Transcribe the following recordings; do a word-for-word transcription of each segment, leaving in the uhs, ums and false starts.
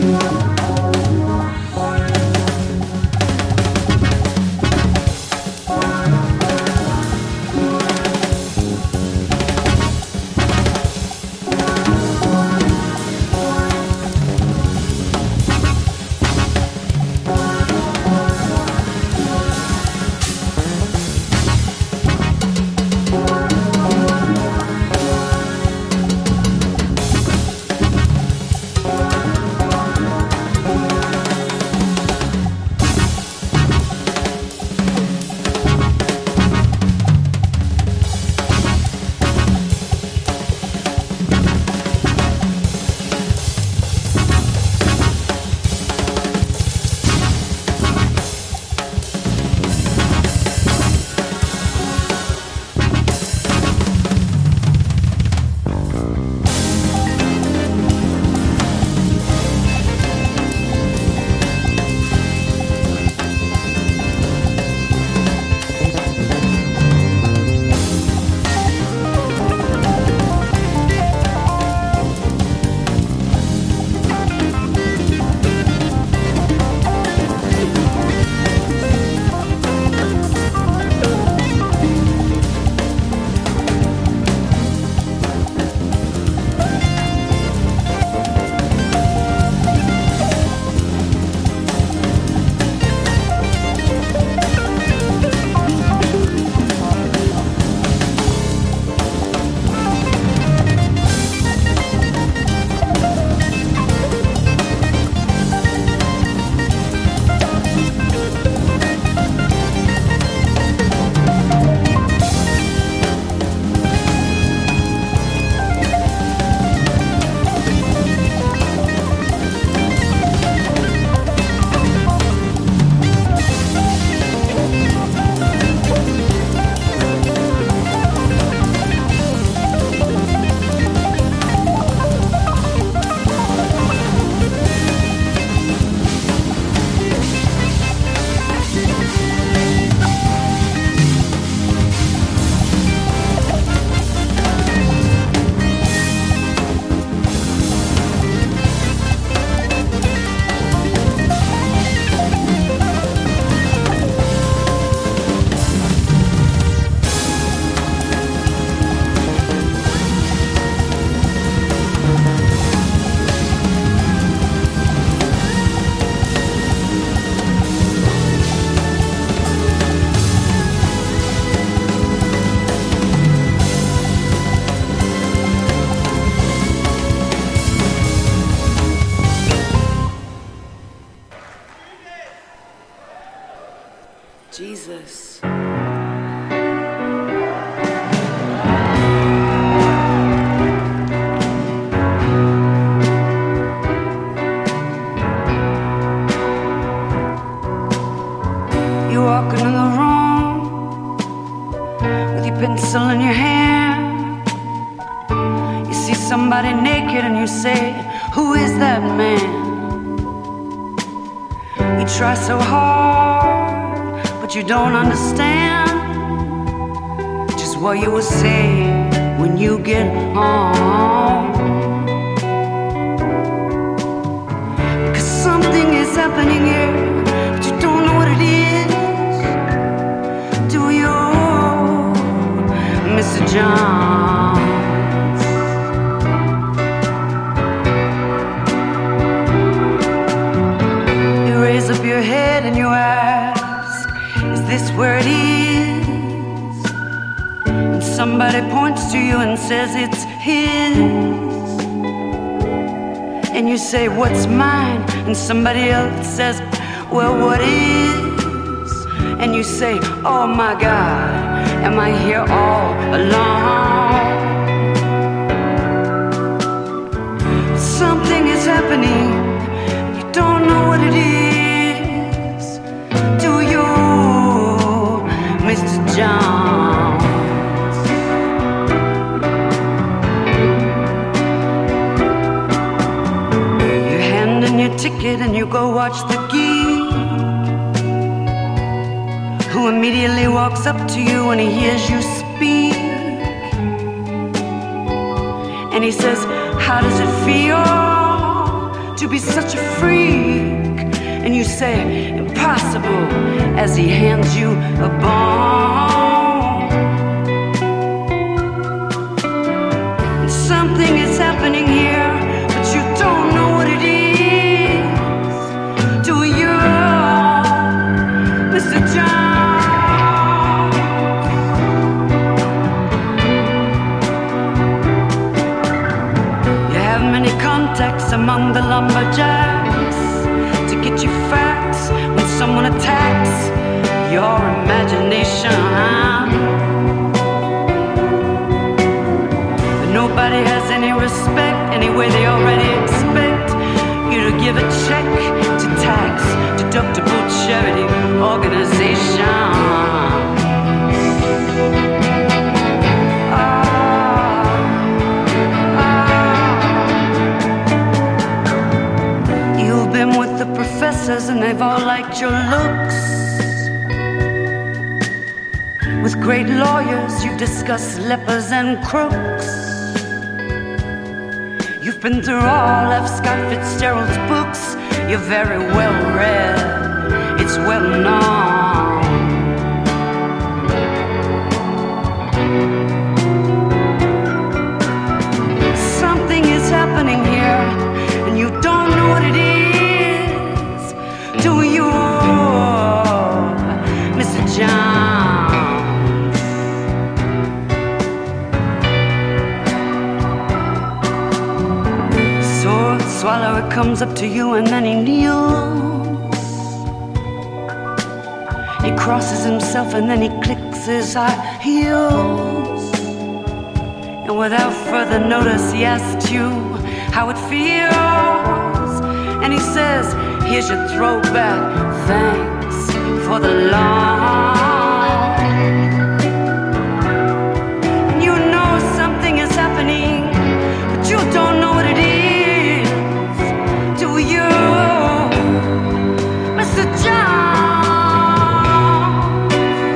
Jesus. You're walking in the room with your pencil in your hand. You see somebody naked and you say, who is that man? You try so hard, but you don't understand just what you will say when you get home. Cause something is happening here, but you don't know what it is. Do you, Mister Johns? You raise up your head and you ask, is this where it is? And somebody points to you and says it's his. And you say, what's mine? And somebody else says, well, what is? And you say, oh my God, am I here all alone? Something is happening, you don't know what it is. Do you, Mister Johns? You hand in your ticket and you go watch the geek, who immediately walks up to you when he hears you speak. And he says, how does it feel to be such a freak? And you say, impossible, as he hands you a bone. And something is happening here, but you don't know what it is. Do you, Mister Jones? You have many contacts among the lumberjacks to get you facts when someone attacks your imagination. But nobody has any respect, anyway they already expect you to give a check to tax deductible charity organization. Professors and they've all liked your looks. With great lawyers you've discussed lepers and crooks. You've been through all F. Scott Fitzgerald's books. You're very well read, it's well known. Something is happening here and you don't know what it is. Do you, Mister Jones? Sword swallower comes up to you and then he kneels. He crosses himself and then he clicks his high heels. And without further notice he asks you how it feels. And he says, here's your throwback, thanks for the loan. And you know something is happening, but you don't know what it is. Do you, Mister Jones?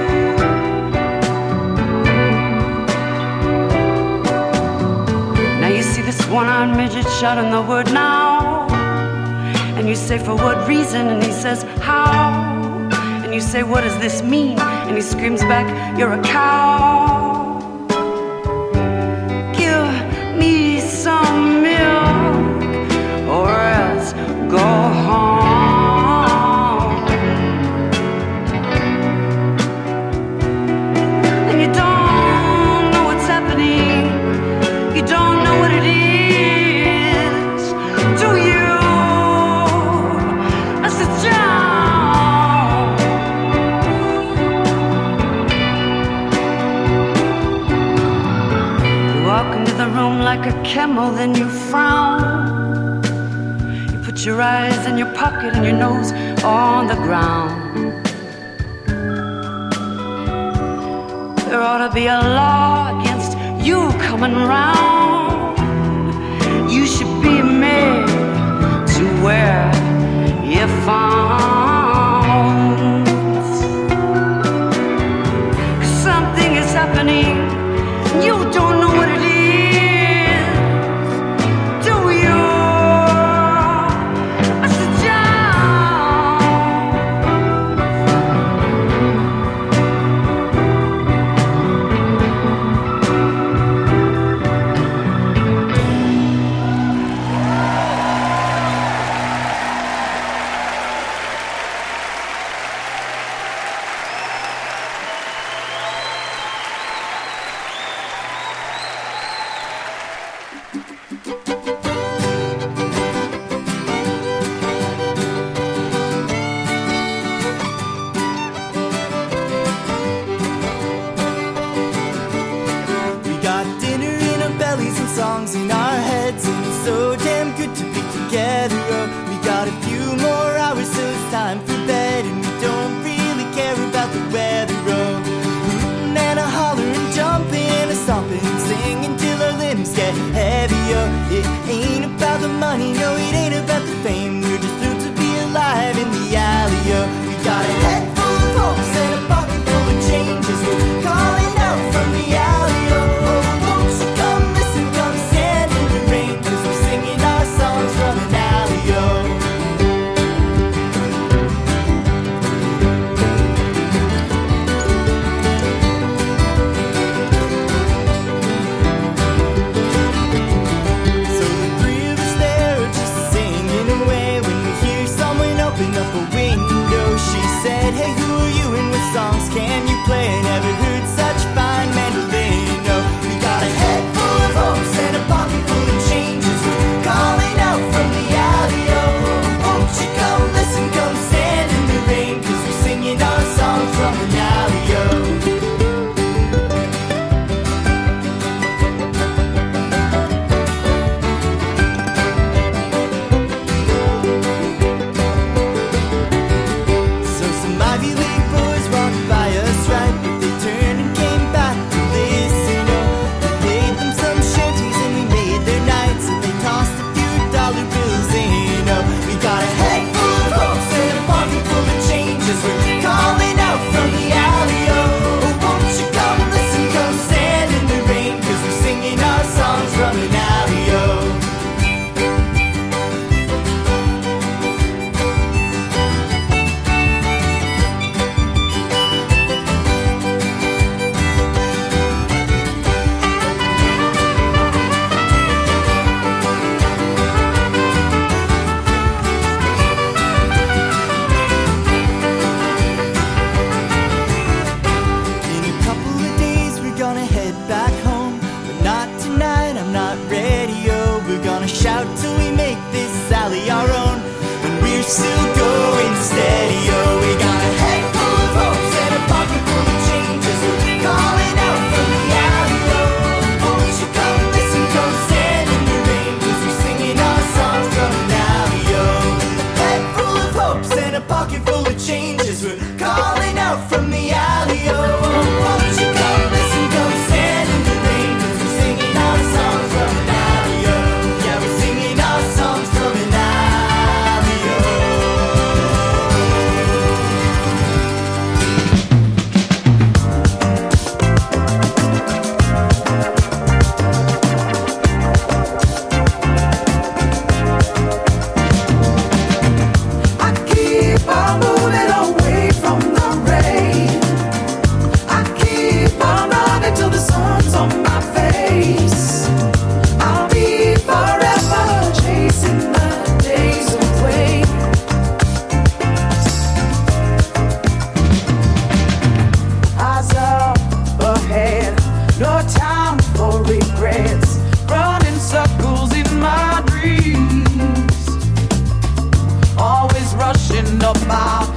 Now you see this one-eyed midget shouting the word now. And you say, for what reason? And he says, how? And you say, what does this mean? And he screams back, you're a cow. Give me some milk or else go home. And you don't know what's happening. You don't know what it is. Do you? The room like a camel, then you frown. You put your eyes in your pocket and your nose on the ground. There ought to be a law against you coming round. You should be made to wear earphones. 'Cause something is happening, you don't know what it is.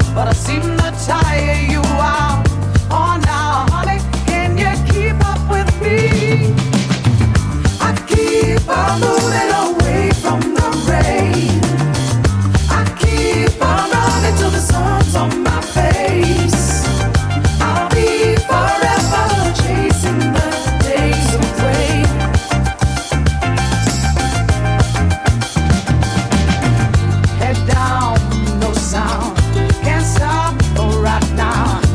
but I seem to tire you out. Oh, now, honey, can you keep up with me? I keep on moving away from the rain. I keep on running till the sun's on my face. I'll be forever chasing the days of rain. Head down, no sound. Can't stop right now.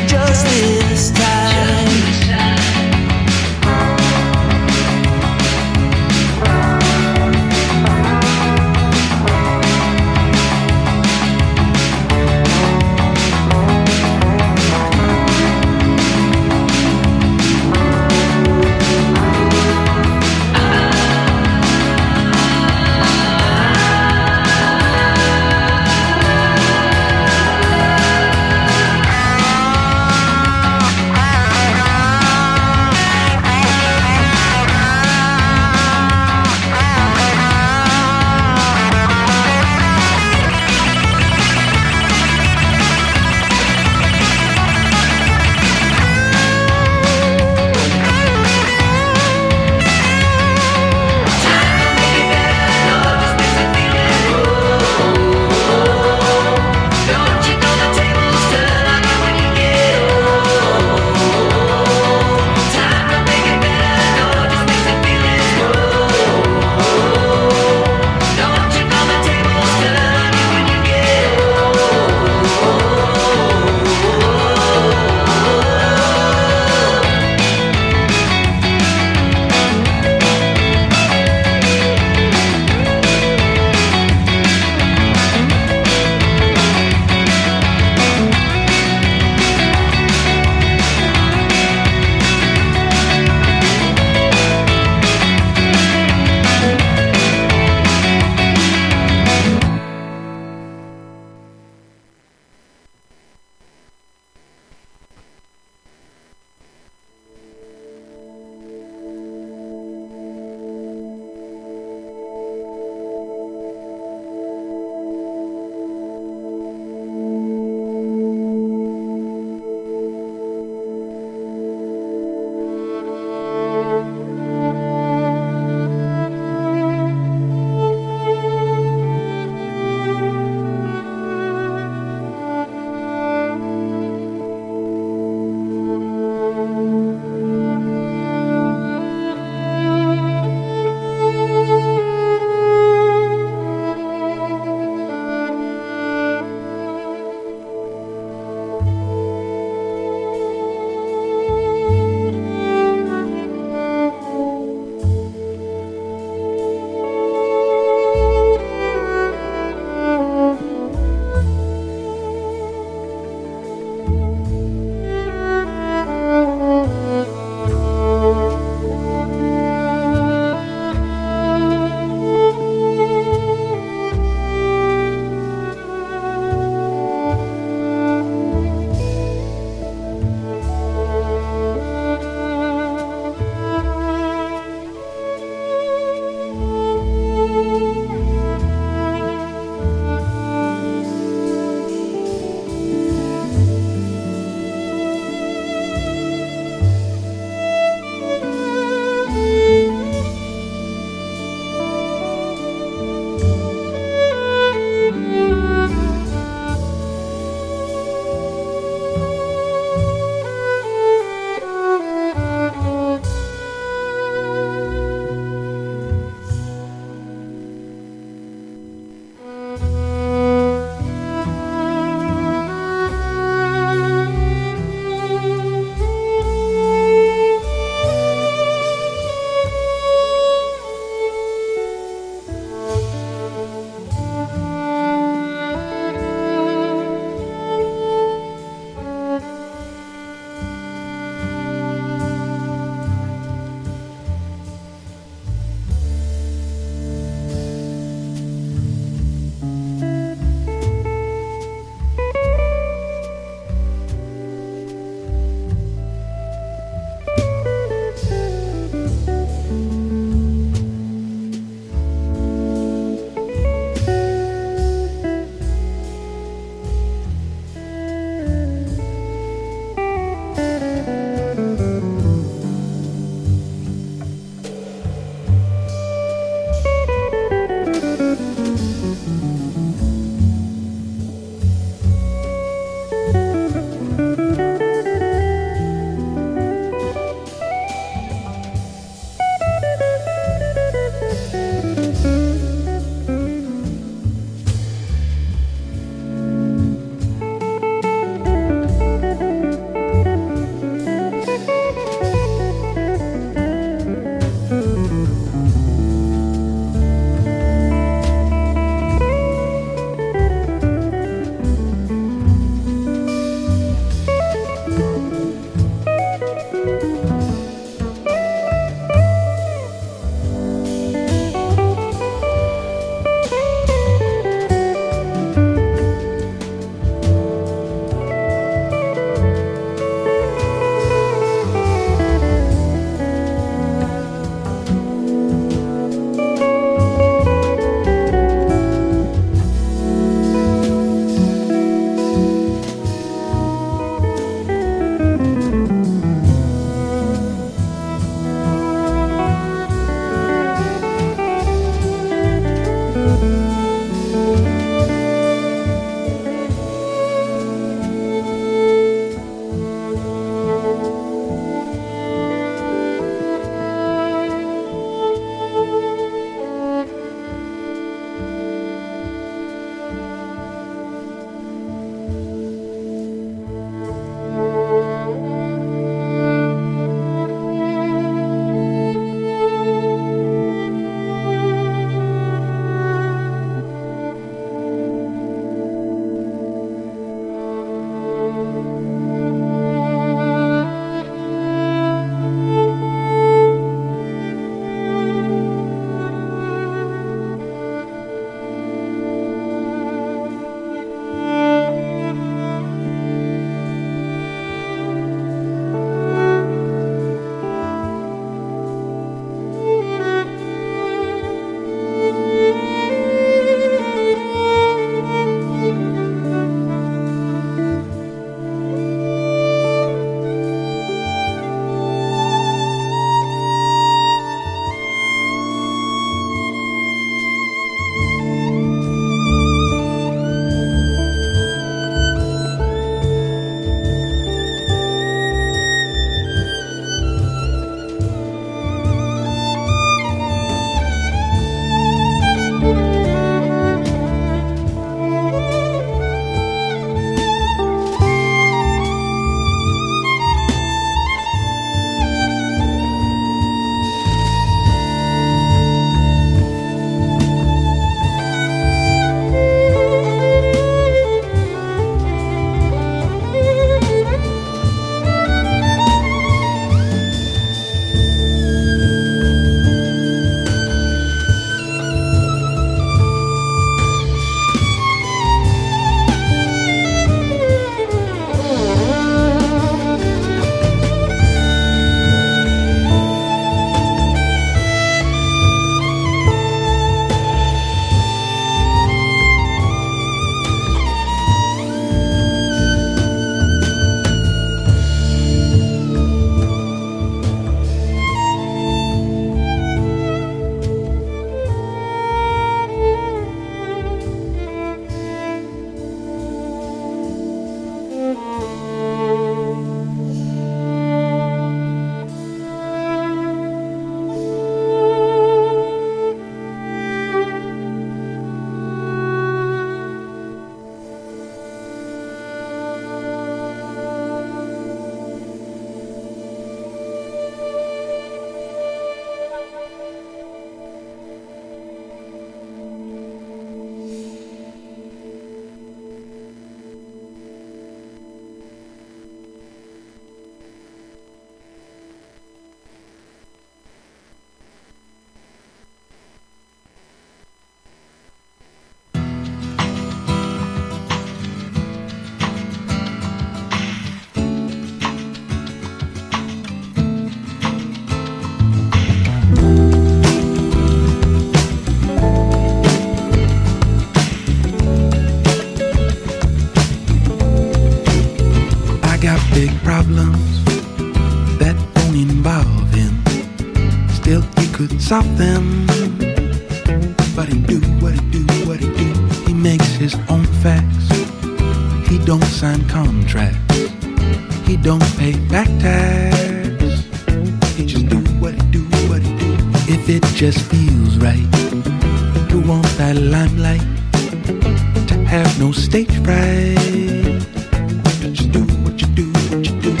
big problems that don't involve him. Still, he could solve them. But he do what he do, what he do. He makes his own facts. He don't sign contracts. He don't pay back tax. He just do what he do, what he do. If it just feels right to want that limelight, to have no stage fright, just do what you do, what you do.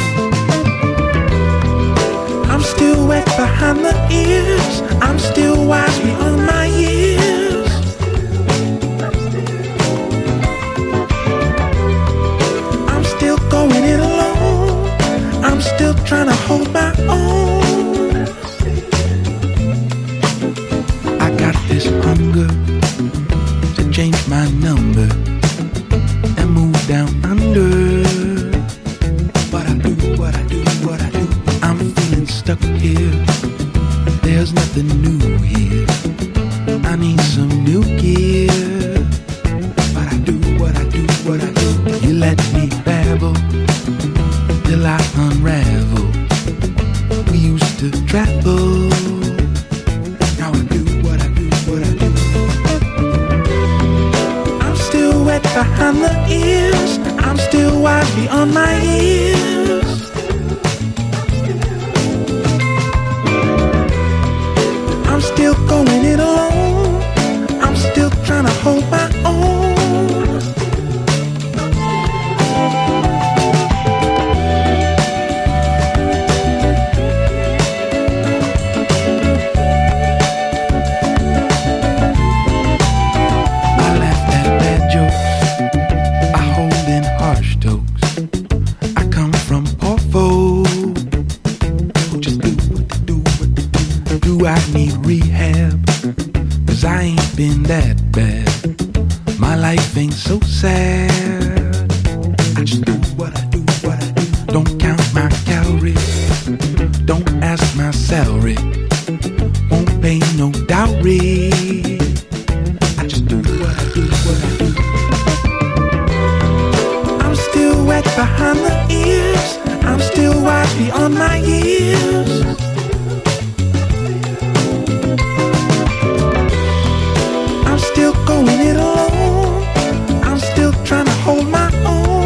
I'm still wet behind the ears. I'm still wise beyond my years. I'm still going it alone. I'm still trying to hold my own. I got this hunger to change my number and move down under. But I do what I do, what I do. I'm feeling stuck here. There's nothing new here. I need some new gear. But I do what I do, what I do. You let me babble till I unravel. We used to travel. Now I do what I do, what I do. I'm still wet behind the ears. I'm still wise beyond my years. I'm still going it alone. I'm still trying to hold my own. I laugh at bad jokes. I hold in harsh tokes. I come from poor folk who just do what they do, what they do. Do I need rehab? Cause I ain't been that bad. My life ain't so sad. I just do what I do, what I do. Don't count my calories. Don't ask my salary. Won't pay no dowry. I just do what I do, what I do. I'm still wet behind the ears. I'm still wise beyond my years. I'm still going it alone. I'm still trying to hold my own.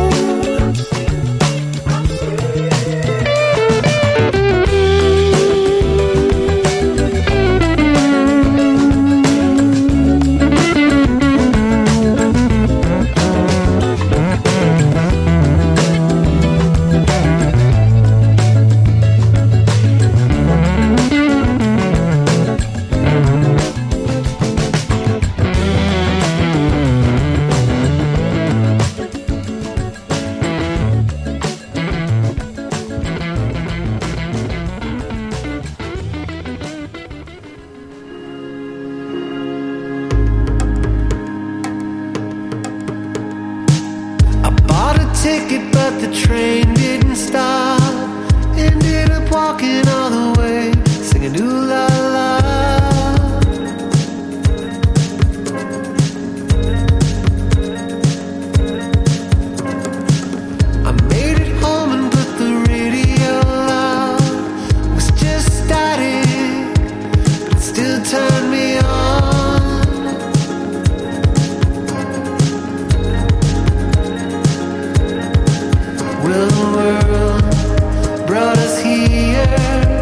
Ticket, but the train didn't stop. Ended up walking all the way, singing ooh la la. I made it home and put the radio loud. It was just static, but it still turned me on. Well, the world brought us here.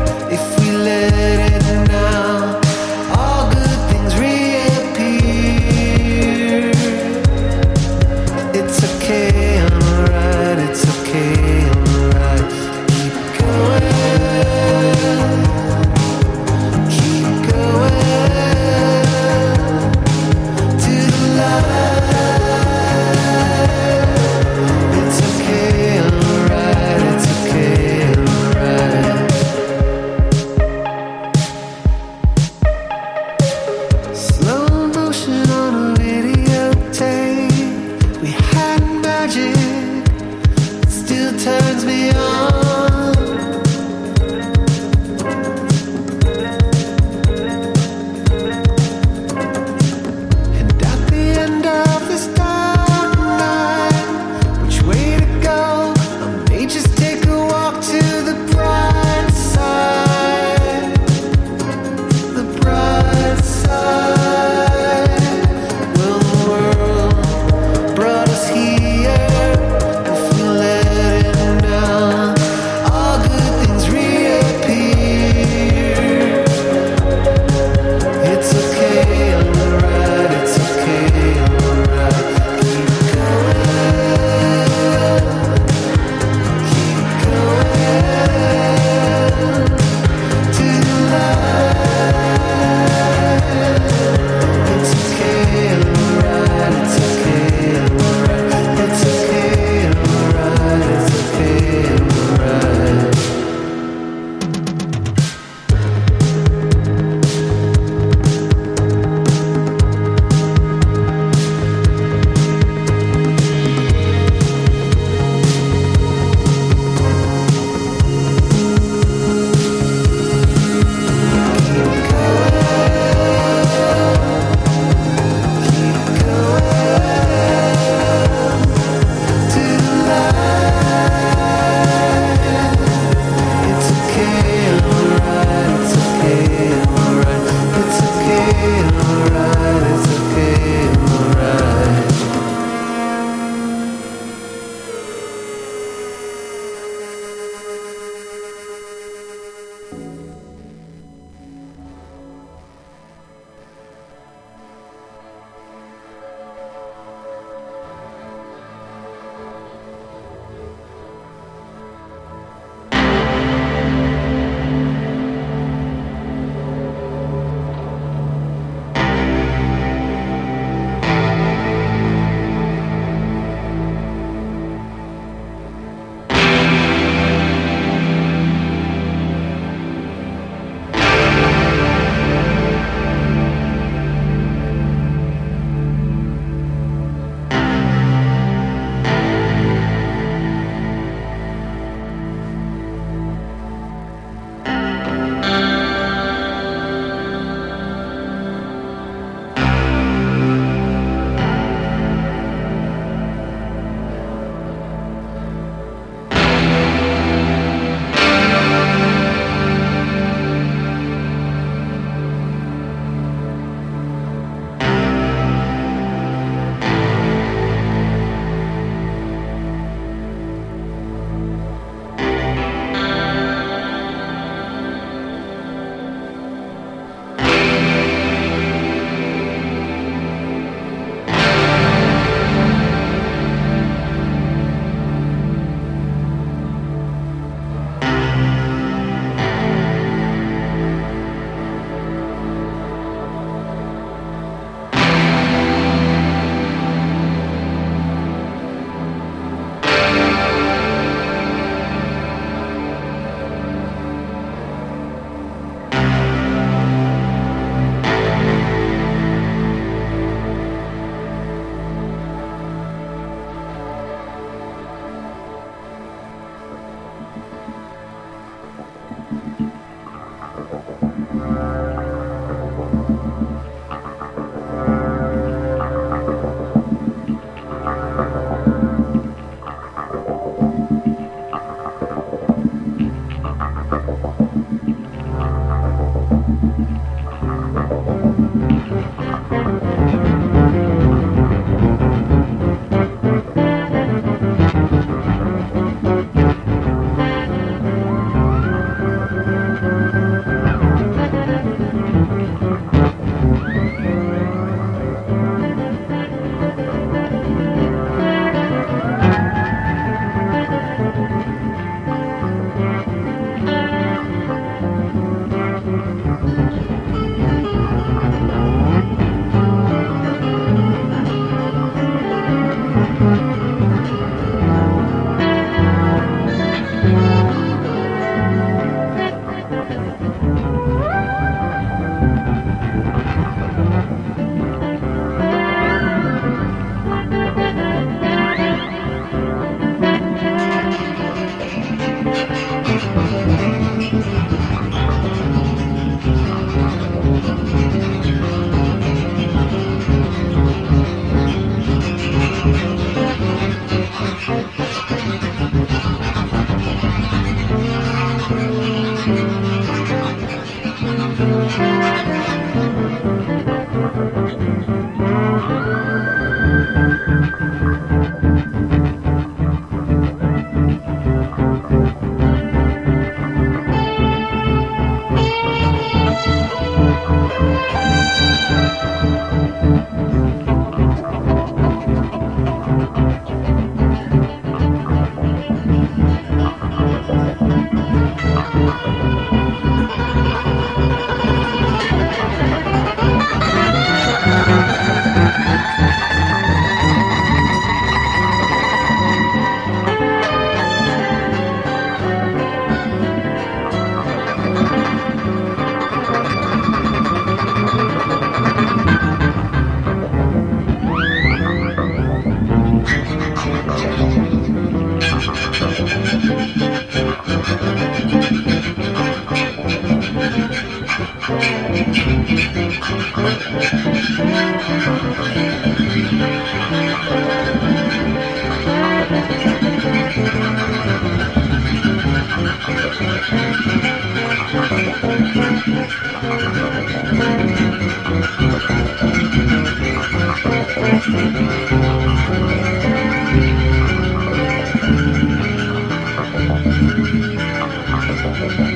Thank you.